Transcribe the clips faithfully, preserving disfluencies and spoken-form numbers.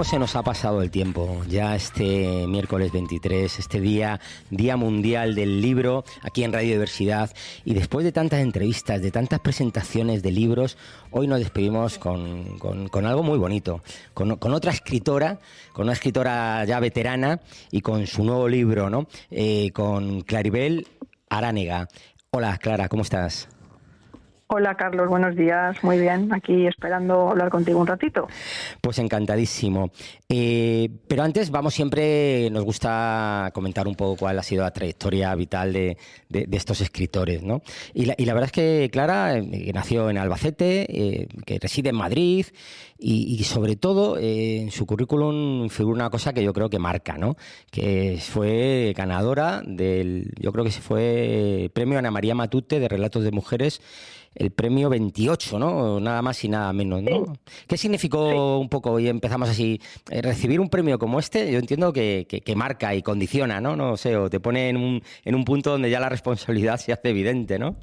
¿Cómo se nos ha pasado el tiempo? Ya este miércoles veintitrés, este día, Día Mundial del Libro, aquí en Radio Diversidad. Y después de tantas entrevistas, de tantas presentaciones de libros, hoy nos despedimos con, con, con algo muy bonito. Con, con otra escritora, con una escritora ya veterana y con su nuevo libro, ¿no? Eh, con Claribel Aránega. Hola, Clara, ¿cómo estás? Hola Carlos, buenos días, muy bien, aquí esperando hablar contigo un ratito. Pues encantadísimo. Eh, pero antes vamos siempre, nos gusta comentar un poco cuál ha sido la trayectoria vital de, de, de estos escritores, ¿no? Y la, y la verdad es que Clara eh, nació en Albacete, eh, que reside en Madrid y, y sobre todo eh, en su currículum figura una cosa que yo creo que marca, ¿no? Que fue ganadora del, yo creo que se fue premio Ana María Matute de Relatos de Mujeres, el premio veintiocho, ¿no? Nada más y nada menos, ¿no? Sí. ¿Qué significó sí. un poco, y empezamos así, eh, recibir un premio como este? Yo entiendo que, que, que marca y condiciona, ¿no? No sé, o te pone en un, en un punto donde ya la responsabilidad se hace evidente, ¿no?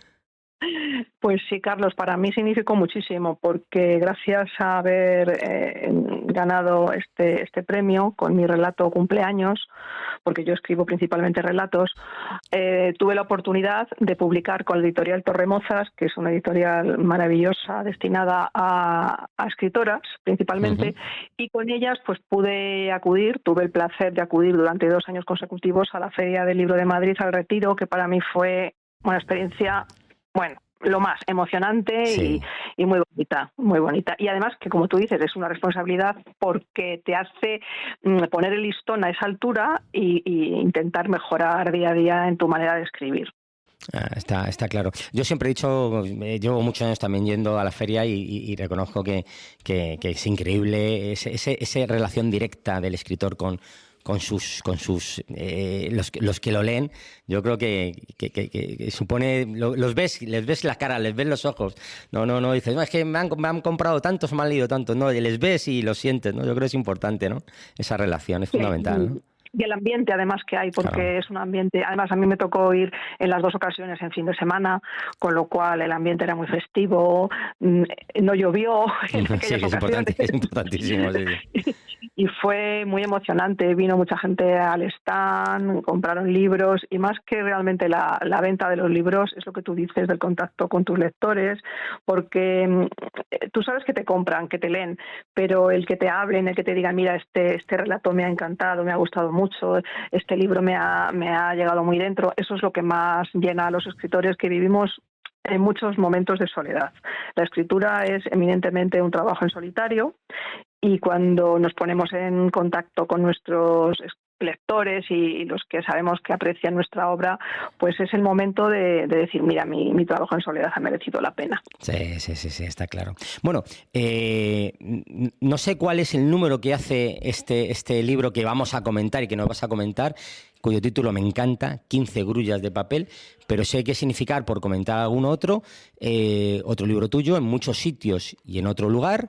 Pues sí, Carlos, para mí significó muchísimo porque gracias a haber eh, ganado este, este premio con mi relato Cumpleaños, porque yo escribo principalmente relatos, eh, tuve la oportunidad de publicar con la editorial Torremozas, que es una editorial maravillosa destinada a, a escritoras principalmente, uh-huh. y con ellas pues pude acudir, tuve el placer de acudir durante dos años consecutivos a la Feria del Libro de Madrid, al Retiro, que para mí fue una experiencia, bueno, lo más emocionante sí. y, y muy bonita, muy bonita. Y además que, como tú dices, es una responsabilidad porque te hace poner el listón a esa altura y, y intentar mejorar día a día en tu manera de escribir. Ah, está, está claro. Yo siempre he dicho, eh, llevo muchos años también yendo a la feria y, y, y reconozco que, que, que es increíble ese, ese, esa relación directa del escritor con con sus con sus eh, los, los que lo leen. Yo creo que, que, que, que supone, lo, los ves, les ves la cara, les ves los ojos, no no no dices, no, es que me han, me han comprado tantos, me han leído tantos, no, les ves y lo sientes, ¿no? Yo creo que es importante, ¿no? Esa relación es sí, fundamental, ¿no? Y el ambiente además que hay, porque claro. es un ambiente, además a mí me tocó ir en las dos ocasiones en fin de semana, con lo cual el ambiente era muy festivo, no llovió en aquellas sí, que es, importante, es importantísimo, sí, sí. Y fue muy emocionante, vino mucha gente al stand, compraron libros, y más que realmente la, la venta de los libros, es lo que tú dices del contacto con tus lectores, porque tú sabes que te compran, que te leen, pero el que te hablen, el que te digan, mira, este, este relato me ha encantado, me ha gustado mucho, este libro me ha, me ha llegado muy dentro, eso es lo que más llena a los escritores que vivimos en muchos momentos de soledad. La escritura es eminentemente un trabajo en solitario y cuando nos ponemos en contacto con nuestros lectores y, y los que sabemos que aprecian nuestra obra, pues es el momento de, de decir, mira, mi, mi trabajo en soledad ha merecido la pena. Sí, sí, sí, sí, está claro. Bueno, eh, no sé cuál es el número que hace este, este libro que vamos a comentar y que nos vas a comentar, cuyo título me encanta, quince grullas de papel, pero sé qué significar, por comentar algún otro, eh, otro libro tuyo, En muchos sitios y en otro lugar,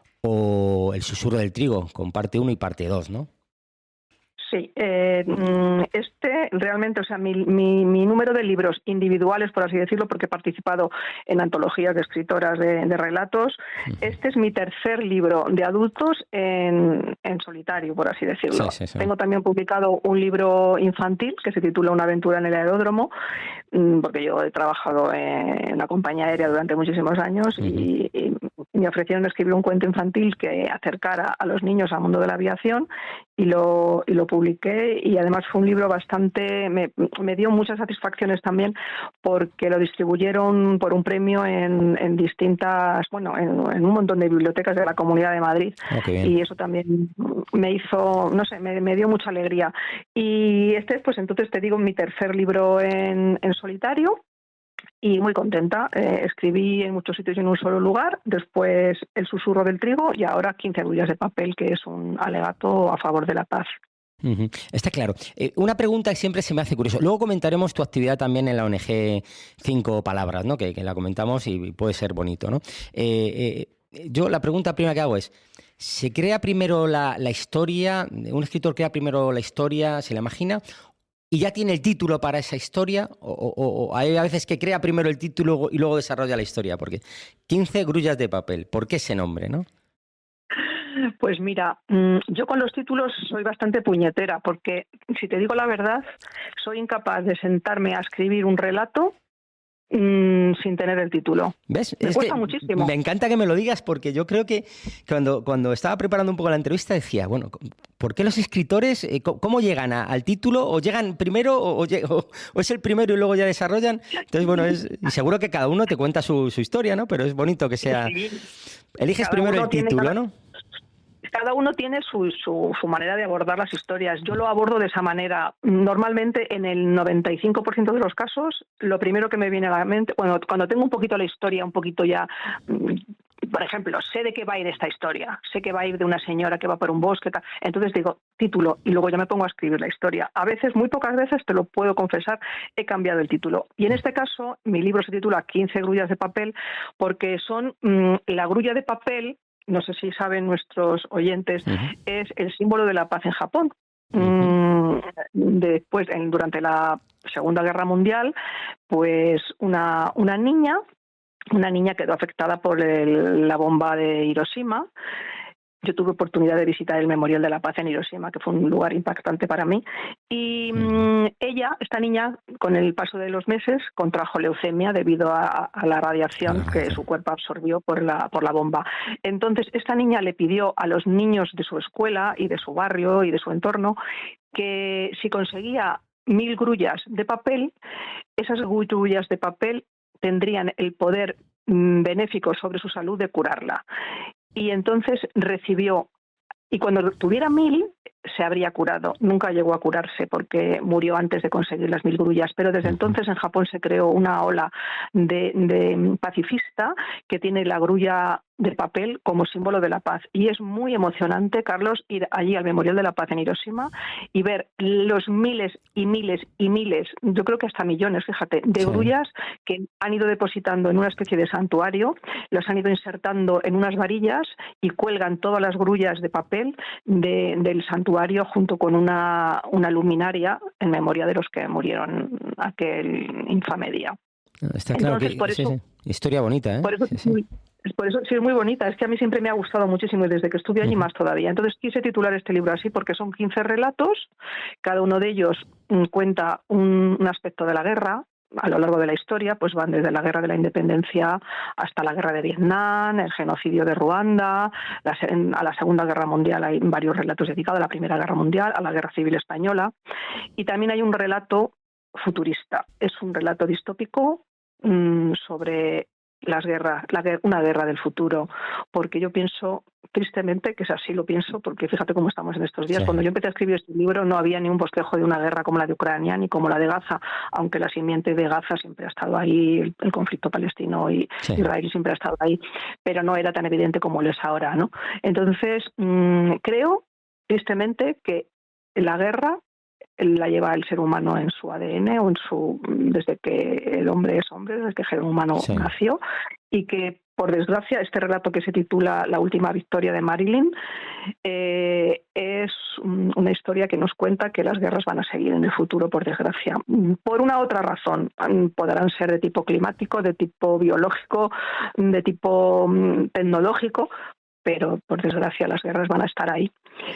o El susurro del trigo, con parte uno y parte dos, ¿no? Sí, eh, este realmente, o sea, mi, mi, mi número de libros individuales, por así decirlo, porque he participado en antologías de escritoras de, de relatos, uh-huh. este es mi tercer libro de adultos en, en solitario, por así decirlo. Sí, sí, sí. Tengo también publicado un libro infantil que se titula Una aventura en el aeródromo, porque yo he trabajado en la compañía aérea durante muchísimos años uh-huh. y, y me ofrecieron escribir un cuento infantil que acercara a los niños al mundo de la aviación y lo, y lo publiqué, y además fue un libro bastante, me, me dio muchas satisfacciones también porque lo distribuyeron por un premio en, en distintas, bueno, en, en un montón de bibliotecas de la Comunidad de Madrid. Okay. Y eso también me hizo, no sé, me, me dio mucha alegría. Y este es, pues entonces te digo, mi tercer libro en, en solitario. Y muy contenta, eh, escribí en muchos sitios y en un solo lugar, después El susurro del trigo y ahora quince grullas de papel, que es un alegato a favor de la paz. Uh-huh. Está claro. Eh, una pregunta que siempre se me hace curioso. Luego comentaremos tu actividad también en la O N Ge Cinco Palabras, ¿no? Que, que la comentamos y puede ser bonito, ¿no? Eh, eh, yo la pregunta primera que hago es, ¿se crea primero la, la historia? ¿Un escritor crea primero la historia, se la imagina? ¿Y ya tiene el título para esa historia? ¿O, o, o hay a veces que crea primero el título y luego desarrolla la historia? Porque quince grullas de papel, ¿por qué ese nombre, no? Pues mira, yo con los títulos soy bastante puñetera, porque si te digo la verdad, soy incapaz de sentarme a escribir un relato Mm, sin tener el título. ¿Ves? Me Es cuesta que muchísimo. me encanta que me lo digas porque yo creo que cuando, cuando estaba preparando un poco la entrevista decía, bueno, ¿por qué los escritores, eh, cómo llegan a, al título? ¿O llegan primero o, o, o, o es el primero y luego ya desarrollan? Entonces, bueno, es, y seguro que cada uno te cuenta su, su historia, ¿no? Pero es bonito que sea... Sí, Eliges cada primero uno el tiene título, cada, ¿no? cada uno tiene su, su, su manera de abordar las historias. Yo lo abordo de esa manera. Normalmente, en el noventa y cinco por ciento de los casos, lo primero que me viene a la mente, bueno, cuando tengo un poquito la historia, un poquito ya... Por ejemplo, sé de qué va a ir esta historia, sé que va a ir de una señora que va por un bosque, tal. Entonces digo, título, y luego ya me pongo a escribir la historia. A veces, muy pocas veces, te lo puedo confesar, he cambiado el título. Y en este caso, mi libro se titula quince grullas de papel, porque son mmm, la grulla de papel, no sé si saben nuestros oyentes, uh-huh. es el símbolo de la paz en Japón. Uh-huh. Mm, después, en, durante la Segunda Guerra Mundial, pues una, una niña... Una niña quedó afectada por el, la bomba de Hiroshima. Yo tuve oportunidad de visitar el Memorial de la Paz en Hiroshima, que fue un lugar impactante para mí. Y mmm, ella, esta niña, con el paso de los meses, contrajo leucemia debido a, a la radiación ah, que su cuerpo absorbió por la, por la bomba. Entonces, esta niña le pidió a los niños de su escuela y de su barrio y de su entorno que si conseguía mil grullas de papel, esas grullas de papel tendrían el poder mmm, benéfico sobre su salud de curarla. Y entonces recibió, y cuando tuviera mil, se habría curado. Nunca llegó a curarse porque murió antes de conseguir las mil grullas, pero desde entonces en Japón se creó una ola de, de pacifista que tiene la grulla de papel como símbolo de la paz. Y es muy emocionante, Carlos, ir allí al Memorial de la Paz en Hiroshima y ver los miles y miles y miles, yo creo que hasta millones, fíjate, de sí. grullas que han ido depositando en una especie de santuario, los han ido insertando en unas varillas y cuelgan todas las grullas de papel de, del santuario junto con una, una luminaria en memoria de los que murieron aquel infame día. Está claro. Entonces, que por sí, eso, sí. Historia bonita, ¿eh? Por eso, sí, sí. Por eso sí es muy bonita, es que a mí siempre me ha gustado muchísimo y desde que estuve allí uh-huh. más todavía. Entonces quise titular este libro así porque son quince relatos, cada uno de ellos um, cuenta un, un aspecto de la guerra. A lo largo de la historia, pues van desde la guerra de la independencia hasta la guerra de Vietnam, el genocidio de Ruanda, la, a la Segunda Guerra Mundial hay varios relatos dedicados, a la Primera Guerra Mundial, a la Guerra Civil Española, y también hay un relato futurista, es un relato distópico mmm, sobre las guerras, la, una guerra del futuro, porque yo pienso, tristemente, que es así, lo pienso, porque fíjate cómo estamos en estos días. Sí. Cuando yo empecé a escribir este libro no había ni un bosquejo de una guerra como la de Ucrania ni como la de Gaza, aunque la simiente de Gaza siempre ha estado ahí, el, el conflicto palestino y sí. Israel siempre ha estado ahí, pero no era tan evidente como lo es ahora, ¿no? Entonces, mmm, creo, tristemente, que la guerra la lleva el ser humano en su A D N o en su desde que el hombre es hombre, desde que el ser humano sí. nació, y que por desgracia este relato que se titula La última victoria de Marilyn eh, es una historia que nos cuenta que las guerras van a seguir en el futuro, por desgracia, por una otra razón. Podrán ser de tipo climático, de tipo biológico, de tipo tecnológico, pero por desgracia las guerras van a estar ahí.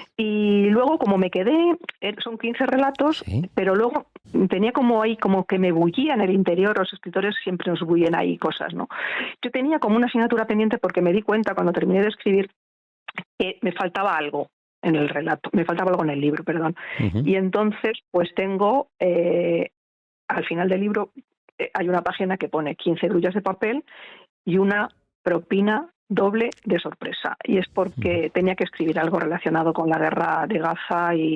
Y luego, como me quedé, son quince relatos, ¿sí? Pero luego tenía como ahí, como que me bullía en el interior, los escritores siempre nos bullen ahí cosas, ¿no? Yo tenía como una asignatura pendiente porque me di cuenta cuando terminé de escribir que me faltaba algo en el relato, me faltaba algo en el libro, perdón. Uh-huh. Y entonces, pues tengo, eh, al final del libro, eh, hay una página que pone quince grullas de papel y una propina doble de sorpresa, y es porque tenía que escribir algo relacionado con la guerra de Gaza y,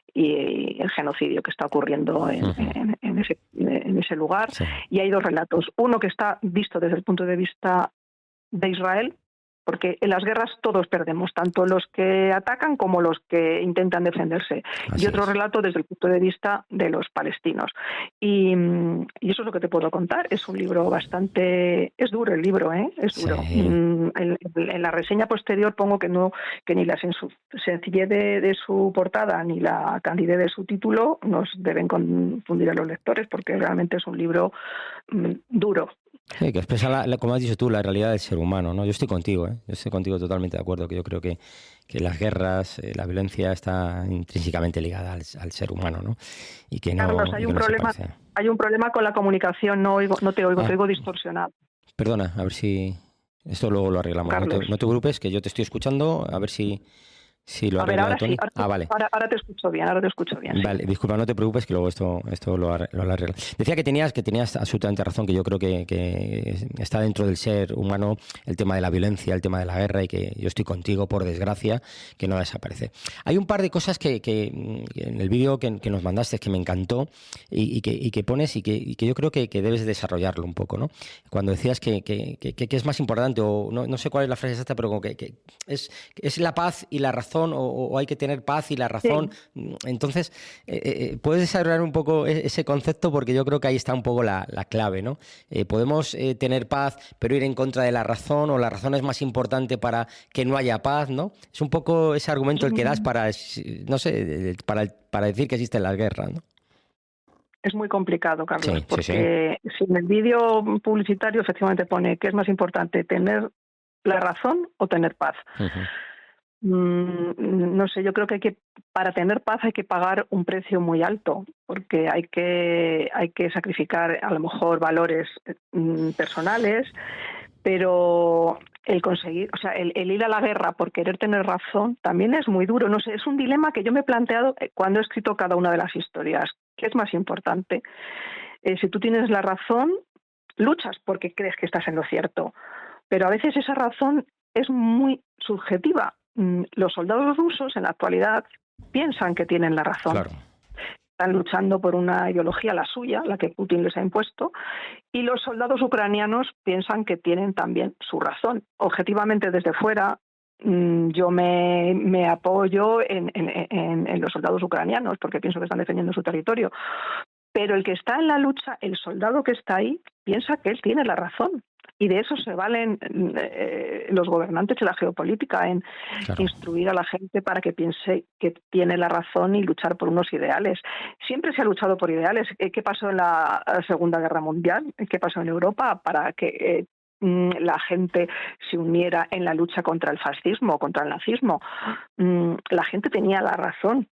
y el genocidio que está ocurriendo en, uh-huh. en, en, ese, en ese lugar. Sí. Y hay dos relatos, uno que está visto desde el punto de vista de Israel, porque en las guerras todos perdemos, tanto los que atacan como los que intentan defenderse. Así y otro es. Relato desde el punto de vista de los palestinos. Y, y eso es lo que te puedo contar. Es un libro bastante... Es duro el libro, ¿eh? Es duro. Sí. En, en, en la reseña posterior pongo que no que ni la sencillez de, de su portada ni la candidez de su título nos deben confundir a los lectores, porque realmente es un libro mm, duro. Sí, que expresa, la, la, como has dicho tú, la realidad del ser humano, ¿no? Yo estoy contigo, ¿eh? Yo estoy contigo totalmente de acuerdo, que yo creo que, que las guerras, eh, la violencia está intrínsecamente ligada al, al ser humano, ¿no? Y que no, Carlos, hay y que un no se problema, parece. hay un problema con la comunicación, no oigo, no te oigo, te Ah, oigo distorsionado. perdona, a ver si... Esto luego lo arreglamos. No te, Carlos. no te preocupes, que yo te estoy escuchando, a ver si... Sí, lo A ver, arregla ahora sí, Tony. ahora, Ah, vale. ahora, ahora te escucho bien, ahora te escucho bien, sí. Vale, disculpa, no te preocupes que luego esto, esto lo, arregla, lo arregla. Decía que tenías, que tenías absolutamente razón, que yo creo que, que está dentro del ser humano el tema de la violencia, el tema de la guerra, y que yo estoy contigo, por desgracia, que no desaparece. Hay un par de cosas que, que, que en el vídeo que, que nos mandaste que me encantó y, y, que, y que pones y que, y que yo creo que, que debes desarrollarlo un poco, ¿no? Cuando decías que, que, que, que es más importante, o no, no sé cuál es la frase exacta, pero como que, que es, es la paz y la razón, o, o hay que tener paz y la razón. Sí. Entonces, eh, eh, ¿puedes desarrollar un poco ese concepto? Porque yo creo que ahí está un poco la, la clave, ¿no? Eh, podemos eh, tener paz, pero ir en contra de la razón, o la razón es más importante para que no haya paz, ¿no? Es un poco ese argumento el que das para, no sé, para, para decir que existen las guerras, ¿no? Es muy complicado, Carlos, sí, porque sí, sí. si en el vídeo publicitario efectivamente pone que es más importante tener la razón o tener paz. Uh-huh. No sé, yo creo que hay que, para tener paz hay que pagar un precio muy alto, porque hay que, hay que sacrificar a lo mejor valores mm, personales, pero el conseguir, o sea, el, el ir a la guerra por querer tener razón también es muy duro. No sé, es un dilema que yo me he planteado cuando he escrito cada una de las historias. ¿Qué es más importante? Eh, si tú tienes la razón, luchas porque crees que estás en lo cierto, pero a veces esa razón es muy subjetiva. Los soldados rusos en la actualidad piensan que tienen la razón. Claro. Están luchando por una ideología, la suya, la que Putin les ha impuesto, y los soldados ucranianos piensan que tienen también su razón. Objetivamente, desde fuera, yo me, me apoyo en, en, en, en los soldados ucranianos porque pienso que están defendiendo su territorio. Pero el que está en la lucha, el soldado que está ahí, piensa que él tiene la razón. Y de eso se valen eh, los gobernantes de la geopolítica, en claro. instruir a la gente para que piense que tiene la razón y luchar por unos ideales. Siempre se ha luchado por ideales. ¿Qué pasó en la Segunda Guerra Mundial? ¿Qué pasó en Europa para que eh, la gente se uniera en la lucha contra el fascismo, contra el nazismo? La gente tenía la razón.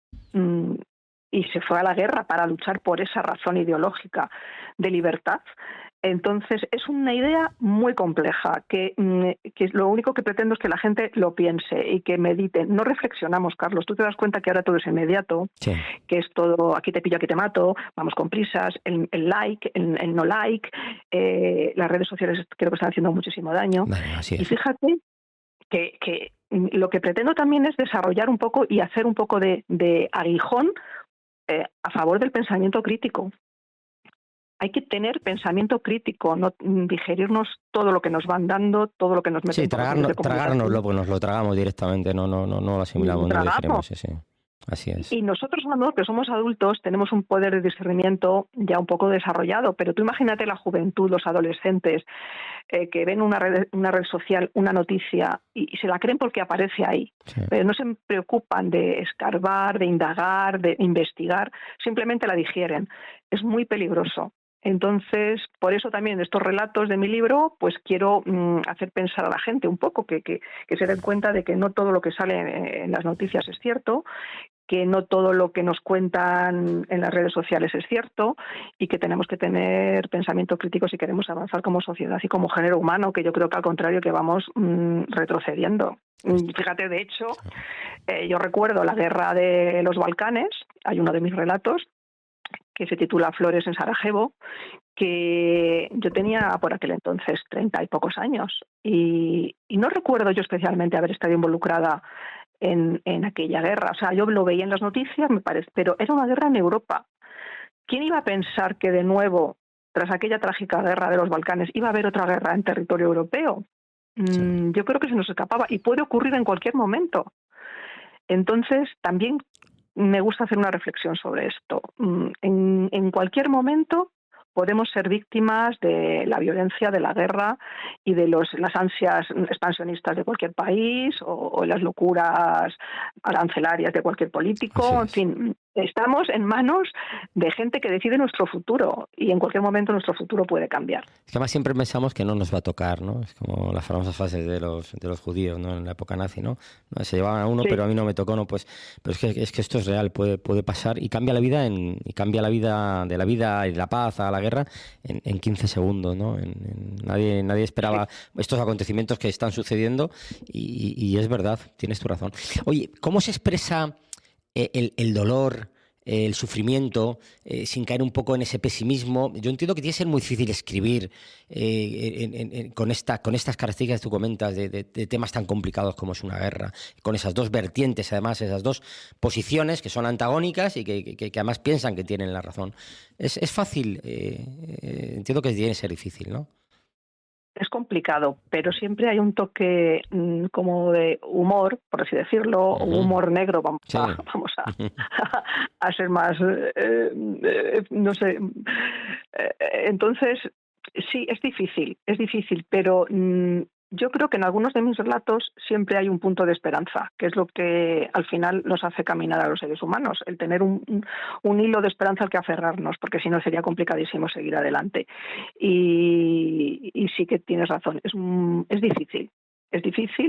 Y se fue a la guerra para luchar por esa razón ideológica de libertad. Entonces, es una idea muy compleja, que, que lo único que pretendo es que la gente lo piense y que medite. No reflexionamos, Carlos. Tú te das cuenta que ahora todo es inmediato, sí. que es todo, aquí te pillo, aquí te mato, vamos con prisas, el, el like, el, el no like, eh, las redes sociales creo que están haciendo muchísimo daño. Bueno, así es. Y fíjate que, que lo que pretendo también es desarrollar un poco y hacer un poco de, de aguijón Eh, a favor del pensamiento crítico. Hay que tener pensamiento crítico, no digerirnos todo lo que nos van dando, todo lo que nos meten. Sí, tragarnos, tragárnoslo, pues nos lo tragamos directamente, no, no, no, no lo asimilamos, no lo digerimos, sí, sí. Así es. Y nosotros, que somos adultos, tenemos un poder de discernimiento ya un poco desarrollado, pero tú imagínate la juventud, los adolescentes, eh, que ven una red, una red social, una noticia, y, y se la creen porque aparece ahí. Sí. Pero no se preocupan de escarbar, de indagar, de investigar, simplemente la digieren. Es muy peligroso. Entonces, por eso también estos relatos de mi libro, pues quiero mmm, hacer pensar a la gente un poco, que, que, que se den cuenta de que no todo lo que sale en las noticias es cierto, que no todo lo que nos cuentan en las redes sociales es cierto y que tenemos que tener pensamiento crítico si queremos avanzar como sociedad y como género humano, que yo creo que al contrario que vamos mmm, retrocediendo. Fíjate, de hecho, eh, yo recuerdo la guerra de los Balcanes, hay uno de mis relatos que se titula Flores en Sarajevo, que yo tenía por aquel entonces treinta y pocos años y, y no recuerdo yo especialmente haber estado involucrada en, en aquella guerra. O sea, yo lo veía en las noticias, me parece, pero era una guerra en Europa. ¿Quién iba a pensar que de nuevo, tras aquella trágica guerra de los Balcanes, iba a haber otra guerra en territorio europeo? Sí. Mm, yo creo que se nos escapaba y puede ocurrir en cualquier momento. Entonces, también me gusta hacer una reflexión sobre esto. En, en cualquier momento podemos ser víctimas de la violencia, de la guerra y de los, las ansias expansionistas de cualquier país o, o las locuras arancelarias de cualquier político. En fin, estamos en manos de gente que decide nuestro futuro y en cualquier momento nuestro futuro puede cambiar. Es que además siempre pensamos que no nos va a tocar, ¿no? Es como las famosas frases de los de los judíos, ¿no? En la época nazi, ¿no? No, se llevaban a uno, sí, pero a mí no me tocó, ¿no? Pues, pero es que es que esto es real, puede puede pasar y cambia la vida en y cambia la vida de la vida y la paz a la guerra en, en quince segundos, ¿no? En, en, nadie nadie esperaba sí. estos acontecimientos que están sucediendo y, y es verdad, tienes tu razón. Oye, ¿cómo se expresa El, el dolor, el sufrimiento, eh, sin caer un poco en ese pesimismo? Yo entiendo que tiene que ser muy difícil escribir eh, en, en, en, con, esta, con estas características que tú comentas de, de, de temas tan complicados como es una guerra, con esas dos vertientes, además, esas dos posiciones que son antagónicas y que, que, que además piensan que tienen la razón. Es, es fácil, eh, eh, entiendo que tiene que ser difícil, ¿no? Es complicado, pero siempre hay un toque mmm, como de humor, por así decirlo, uh-huh. humor negro, vamos, sí. a, vamos a, a ser más, eh, eh, no sé. Eh, entonces, sí, es difícil, es difícil, pero mmm, yo creo que en algunos de mis relatos siempre hay un punto de esperanza, que es lo que al final nos hace caminar a los seres humanos, el tener un, un, un hilo de esperanza al que aferrarnos, porque si no sería complicadísimo seguir adelante. Y, y sí que tienes razón, es, es difícil, es difícil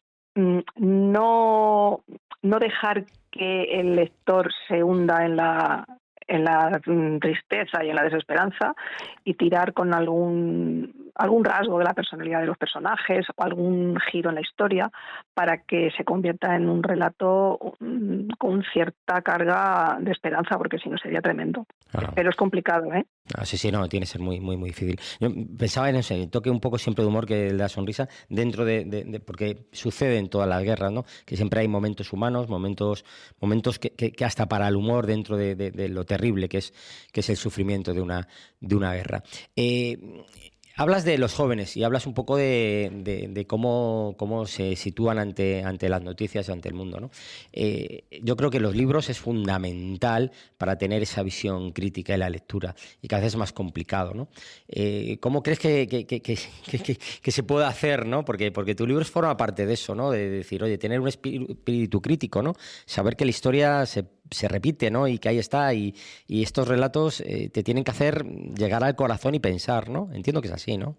no, no dejar que el lector se hunda en la... en la tristeza y en la desesperanza y tirar con algún algún rasgo de la personalidad de los personajes o algún giro en la historia para que se convierta en un relato con cierta carga de esperanza, porque si no sería tremendo. Ah. Pero es complicado, ¿eh? Ah, sí, sí, no, tiene que ser muy, muy, muy difícil. Yo pensaba en ese toque un poco siempre de humor que da sonrisa dentro de, de, de porque sucede en todas las guerras, ¿no? Que siempre hay momentos humanos, momentos, momentos que, que, que hasta para el humor dentro de, de, de lo terrible que es, que es el sufrimiento de una, de una guerra. Eh, Hablas de los jóvenes y hablas un poco de, de, de cómo, cómo se sitúan ante, ante las noticias y ante el mundo, ¿no? Eh, yo creo que los libros es fundamental para tener esa visión crítica y la lectura, y cada vez es más complicado, ¿no? Eh, ¿Cómo crees que, que, que, que, que, que se puede hacer, ¿no? Porque, porque tu libro forma parte de eso, ¿no? De decir, oye, tener un espíritu crítico, ¿no? Saber que la historia se se repite, ¿no? Y que ahí está, y, y estos relatos eh, te tienen que hacer llegar al corazón y pensar, ¿no? Entiendo que es así, ¿no?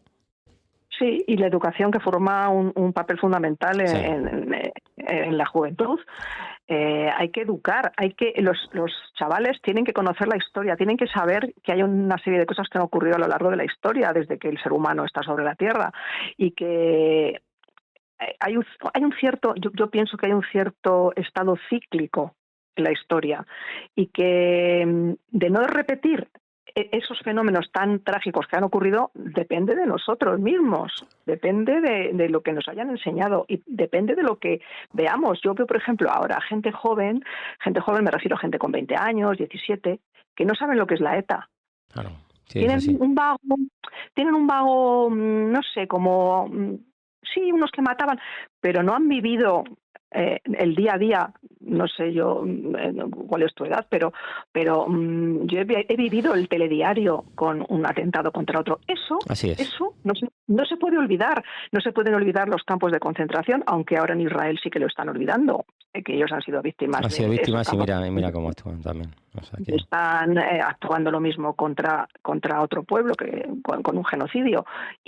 Sí, y la educación, que forma un, un papel fundamental en, sí. en, en, en la juventud. Eh, hay que educar, hay que los, los chavales tienen que conocer la historia, tienen que saber que hay una serie de cosas que han ocurrido a lo largo de la historia, desde que el ser humano está sobre la Tierra, y que hay un, hay un cierto, yo, yo pienso que hay un cierto estado cíclico en la historia, y que de no repetir esos fenómenos tan trágicos que han ocurrido depende de nosotros mismos, depende de, de lo que nos hayan enseñado y depende de lo que veamos. Yo veo, por ejemplo, ahora gente joven, gente joven me refiero a gente con veinte años, diecisiete, que no saben lo que es la ETA. Claro, sí, tienen sí. un vago, tienen un vago, no sé, como sí, unos que mataban, pero no han vivido Eh, el día a día. No sé yo eh, cuál es tu edad, pero pero um, yo he, he vivido el telediario con un atentado contra otro. Eso, Así es. eso no se, no se puede olvidar. No se pueden olvidar los campos de concentración, aunque ahora en Israel sí que lo están olvidando, eh, que ellos han sido víctimas. Han sido de, víctimas de y mira, mira cómo actúan también. O sea que... Están eh, actuando lo mismo contra contra otro pueblo, que con, con un genocidio.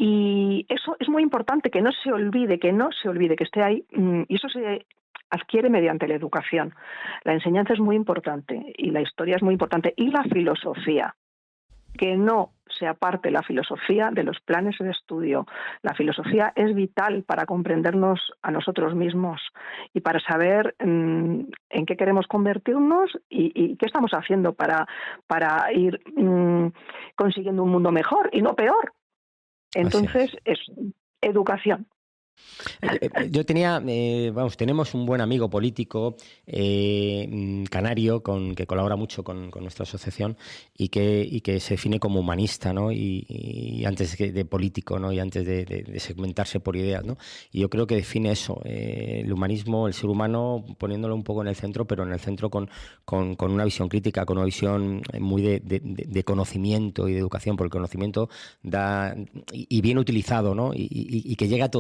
Y eso es muy importante, que no se olvide, que no se olvide, que esté ahí. Y eso se adquiere mediante la educación. La enseñanza es muy importante y la historia es muy importante. Y la filosofía, que no se aparte la filosofía de los planes de estudio. La filosofía es vital para comprendernos a nosotros mismos y para saber mmm, en qué queremos convertirnos y, y qué estamos haciendo para, para ir mmm, consiguiendo un mundo mejor y no peor. Entonces, es. es educación. Yo tenía, eh, vamos, tenemos un buen amigo político eh, canario con que colabora mucho con, con nuestra asociación y que, y que se define como humanista, ¿no? Y, y antes de, de político, ¿no? Y antes de, de, de segmentarse por ideas, ¿no? Y yo creo que define eso, eh, el humanismo, el ser humano, poniéndolo un poco en el centro, pero en el centro con, con, con una visión crítica, con una visión muy de, de, de conocimiento y de educación, porque el conocimiento da, y, y bien utilizado, ¿no? Y, y, y que llega a todo el mundo.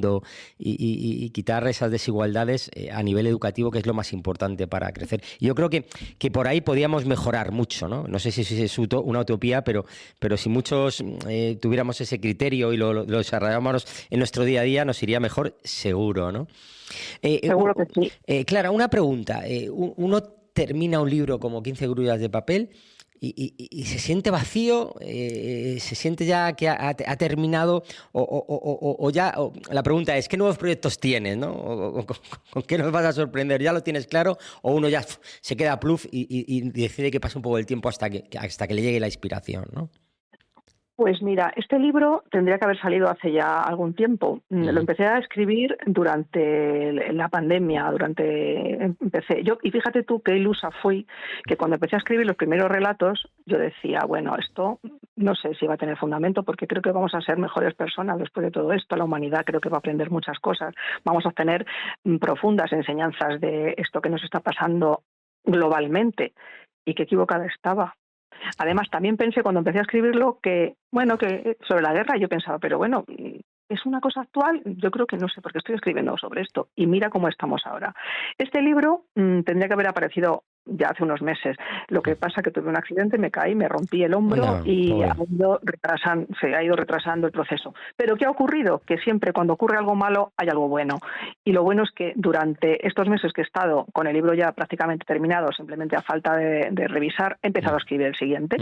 mundo y, y, y quitar esas desigualdades eh, a nivel educativo, que es lo más importante para crecer. Y yo creo que, que por ahí podíamos mejorar mucho, ¿no? No sé si es una utopía, pero, pero si muchos eh, tuviéramos ese criterio y lo, lo desarrolláramos en nuestro día a día, nos iría mejor, seguro, ¿no? Eh, Seguro que sí. Eh, Clara, una pregunta. Eh, uno termina un libro como quince grullas de papel y, y, y se siente vacío, eh, se siente ya que ha, ha terminado o, o, o, o ya... O, la pregunta es, ¿qué nuevos proyectos tienes, ¿no? O, o, ¿Con, con qué nos vas a sorprender? ¿Ya lo tienes claro? ¿O uno ya pf, se queda pluf y, y, y decide que pase un poco el tiempo hasta que, hasta que le llegue la inspiración, ¿no? Pues mira, este libro tendría que haber salido hace ya algún tiempo. Uh-huh. Lo empecé a escribir durante la pandemia, durante empecé yo, y fíjate tú qué ilusa fui, que cuando empecé a escribir los primeros relatos, yo decía, bueno, esto no sé si va a tener fundamento, porque creo que vamos a ser mejores personas después de todo esto. La humanidad creo que va a aprender muchas cosas. Vamos a obtener profundas enseñanzas de esto que nos está pasando globalmente. Y qué equivocada estaba. Además, también pensé cuando empecé a escribirlo que, bueno, que sobre la guerra yo pensaba, pero bueno, ¿es una cosa actual? Yo creo que no sé, porque estoy escribiendo sobre esto y mira cómo estamos ahora. Este libro mmm, tendría que haber aparecido ya hace unos meses. Lo que pasa es que tuve un accidente, me caí, me rompí el hombro no, y ha ido retrasan, se ha ido retrasando el proceso. ¿Pero qué ha ocurrido? Que siempre cuando ocurre algo malo hay algo bueno. Y lo bueno es que durante estos meses que he estado con el libro ya prácticamente terminado, simplemente a falta de, de revisar, he empezado a escribir el siguiente.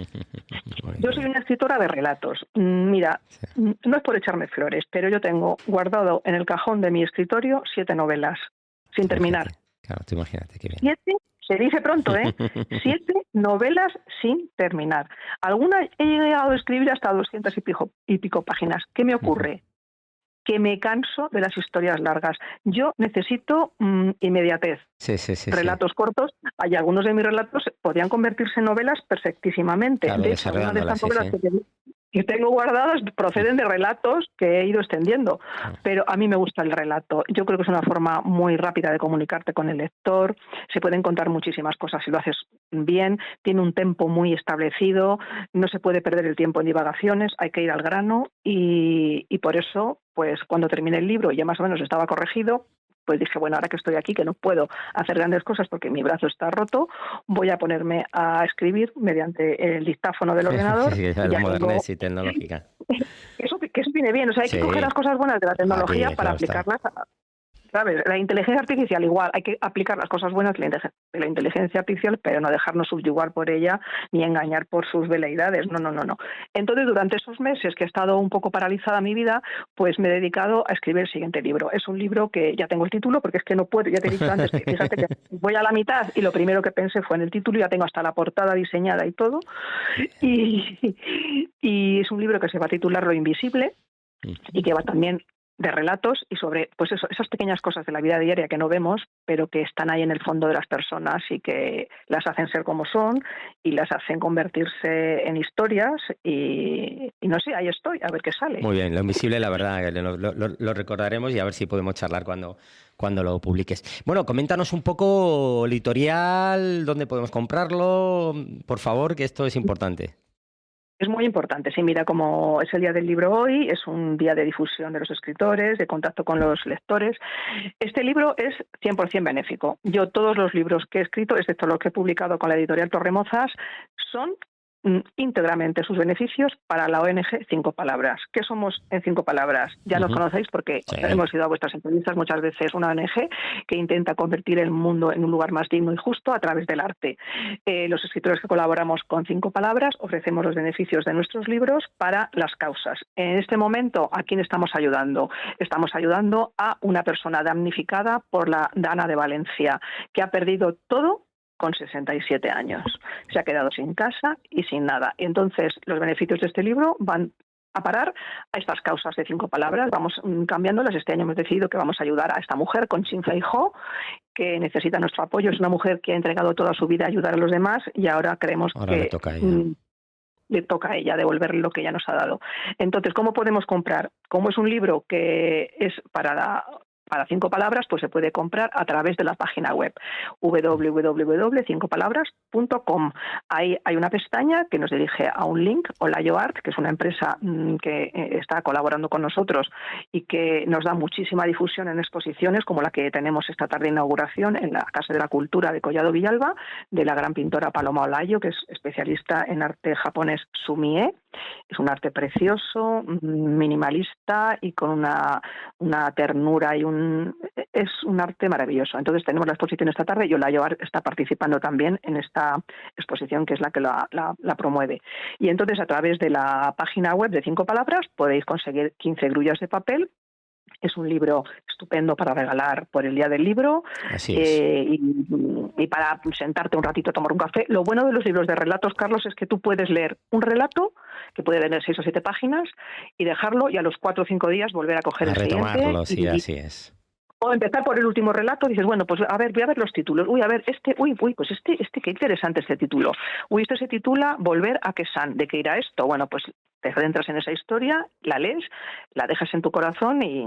Yo soy una escritora de relatos. Mira, no es por echarme flores, pero yo tengo guardado en el cajón de mi escritorio siete novelas, sin terminar. Claro, tú imagínate qué bien. Siete, se dice pronto, ¿eh? Siete novelas sin terminar. Algunas he llegado a escribir hasta doscientas y pico, y pico páginas. ¿Qué me ocurre? Uh-huh. Que me canso de las historias largas. Yo necesito mmm, inmediatez. Sí, sí, sí, relatos sí. cortos. Hay algunos de mis relatos podrían convertirse en novelas perfectísimamente. Claro, de hecho, una de estas sí, novelas sí. que que tengo guardadas proceden de relatos que he ido extendiendo, pero a mí me gusta el relato. Yo creo que es una forma muy rápida de comunicarte con el lector, se pueden contar muchísimas cosas si lo haces bien, tiene un tempo muy establecido, no se puede perder el tiempo en divagaciones, hay que ir al grano y, y por eso, pues cuando terminé el libro ya más o menos estaba corregido, pues dije, bueno, ahora que estoy aquí, que no puedo hacer grandes cosas porque mi brazo está roto, voy a ponerme a escribir mediante el dictáfono del ordenador. Sí, sí, la modernez y tecnológica. Eso, que eso viene bien, o sea, hay sí. que coger las cosas buenas de la tecnología aquí, para claro, aplicarlas a... ¿Sabes? La inteligencia artificial igual, hay que aplicar las cosas buenas de la inteligencia artificial, pero no dejarnos subyugar por ella ni engañar por sus veleidades. No, no, no, no. Entonces, durante esos meses que he estado un poco paralizada mi vida, pues me he dedicado a escribir el siguiente libro. Es un libro que ya tengo el título, porque es que no puedo, ya te he dicho antes, que fíjate que voy a la mitad y lo primero que pensé fue en el título, ya tengo hasta la portada diseñada y todo. Y, y es un libro que se va a titular Lo Invisible y que va también de relatos y sobre pues eso, esas pequeñas cosas de la vida diaria que no vemos, pero que están ahí en el fondo de las personas y que las hacen ser como son y las hacen convertirse en historias y, y no sé, ahí estoy, a ver qué sale. Muy bien, Lo Invisible, la verdad, lo, lo, lo recordaremos y a ver si podemos charlar cuando, cuando lo publiques. Bueno, coméntanos un poco editorial, dónde podemos comprarlo, por favor, que esto es importante. Es muy importante, sí, mira, como es el Día del Libro hoy, es un día de difusión de los escritores, de contacto con los lectores. Este libro es cien por ciento benéfico. Yo todos los libros que he escrito, excepto los que he publicado con la editorial Torremozas, son íntegramente sus beneficios para la O N G Cinco Palabras. ¿Qué somos en Cinco Palabras? Ya uh-huh. nos conocéis porque sí. hemos ido a vuestras entrevistas muchas veces, una O N G que intenta convertir el mundo en un lugar más digno y justo a través del arte. Eh, los escritores que colaboramos con Cinco Palabras ofrecemos los beneficios de nuestros libros para las causas. En este momento, ¿a quién estamos ayudando? Estamos ayudando a una persona damnificada por la Dana de Valencia, que ha perdido todo con sesenta y siete años. Se ha quedado sin casa y sin nada. Y entonces los beneficios de este libro van a parar a estas causas de Cinco Palabras. Vamos cambiándolas. Este año hemos decidido que vamos a ayudar a esta mujer con Chin Feijó, que necesita nuestro apoyo. Es una mujer que ha entregado toda su vida a ayudar a los demás y ahora creemos ahora que le toca a ella. Mm, le toca a ella devolverle lo que ella nos ha dado. Entonces, ¿cómo podemos comprar? Como es un libro que es para la para cinco palabras, pues se puede comprar a través de la página web doble u doble u doble u doble u punto cinco palabras punto com. Ahí hay una pestaña que nos dirige a un link, Olayoart, que es una empresa mmm, que está colaborando con nosotros y que nos da muchísima difusión en exposiciones, como la que tenemos esta tarde de inauguración en la Casa de la Cultura de Collado Villalba, de la gran pintora Paloma Olayo, que es especialista en arte japonés sumie. Es un arte precioso, minimalista y con una, una ternura y un es un arte maravilloso. Entonces tenemos la exposición esta tarde y Olayoart está participando también en esta exposición, que es la que la, la, la promueve. Y entonces a través de la página web de Cinco Palabras podéis conseguir quince grullas de papel. Es un libro estupendo para regalar por el Día del Libro. Así es. eh, y, y para sentarte un ratito a tomar un café. Lo bueno de los libros de relatos, Carlos, es que tú puedes leer un relato que puede tener seis o siete páginas y dejarlo y a los cuatro o cinco días volver a coger a el retomarlo, siguiente. Sí, y, así es. O empezar por el último relato, dices, bueno, pues a ver, voy a ver los títulos. Uy, a ver, este, uy, uy, pues este, este, qué interesante este título. Uy, este se titula Volver a Quesán. ¿De qué irá esto? Bueno, pues te adentras en esa historia, la lees, la dejas en tu corazón y,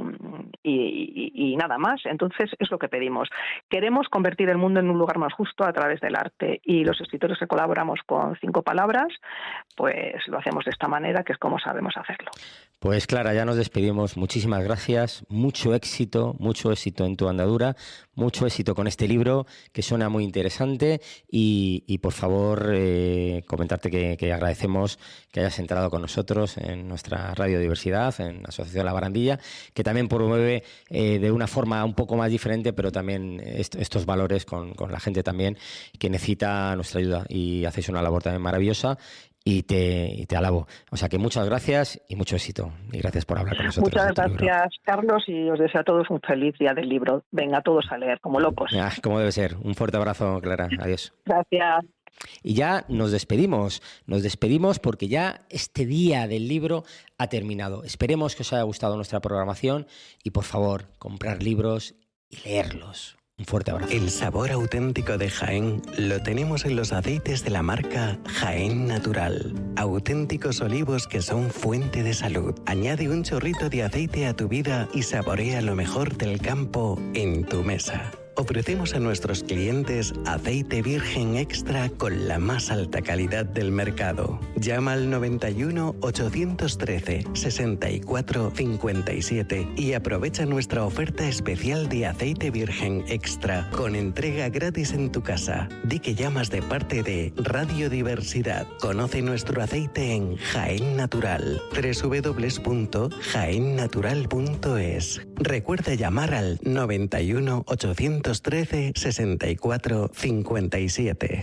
y, y, y nada más. Entonces es lo que pedimos. Queremos convertir el mundo en un lugar más justo a través del arte y los escritores que colaboramos con Cinco Palabras, pues lo hacemos de esta manera, que es como sabemos hacerlo. Pues Clara, ya nos despedimos. Muchísimas gracias, mucho éxito, mucho éxito en tu andadura, mucho éxito con este libro que suena muy interesante y, y por favor eh, comentarte que, que agradecemos que hayas entrado con nosotros en nuestra Radiodiversidad, en Asociación La Barandilla, que también promueve eh, de una forma un poco más diferente, pero también est- estos valores con, con la gente también que necesita nuestra ayuda, y hacéis una labor también maravillosa y te, y te alabo. O sea que muchas gracias y mucho éxito, y gracias por hablar con nosotros. Muchas gracias, Carlos, y os deseo a todos un feliz Día del Libro. Venga, todos a leer como locos. Ah, como debe ser. Un fuerte abrazo, Clara. Adiós. Gracias. Y ya nos despedimos, nos despedimos porque ya este Día del Libro ha terminado. Esperemos que os haya gustado nuestra programación y, por favor, comprar libros y leerlos. Un fuerte abrazo. El sabor auténtico de Jaén lo tenemos en los aceites de la marca Jaén Natural. Auténticos olivos que son fuente de salud. Añade un chorrito de aceite a tu vida y saborea lo mejor del campo en tu mesa. Ofrecemos a nuestros clientes aceite virgen extra con la más alta calidad del mercado. Llama al noventa y uno, ochocientos trece, sesenta y cuatro cincuenta y siete y aprovecha nuestra oferta especial de aceite virgen extra con entrega gratis en tu casa. Di que llamas de parte de Radiodiversidad. Conoce nuestro aceite en Jaén Natural. doble u doble u doble u punto jaén natural punto es. Recuerda llamar al noventa y uno, ochocientos trece, sesenta y cuatro cincuenta y siete.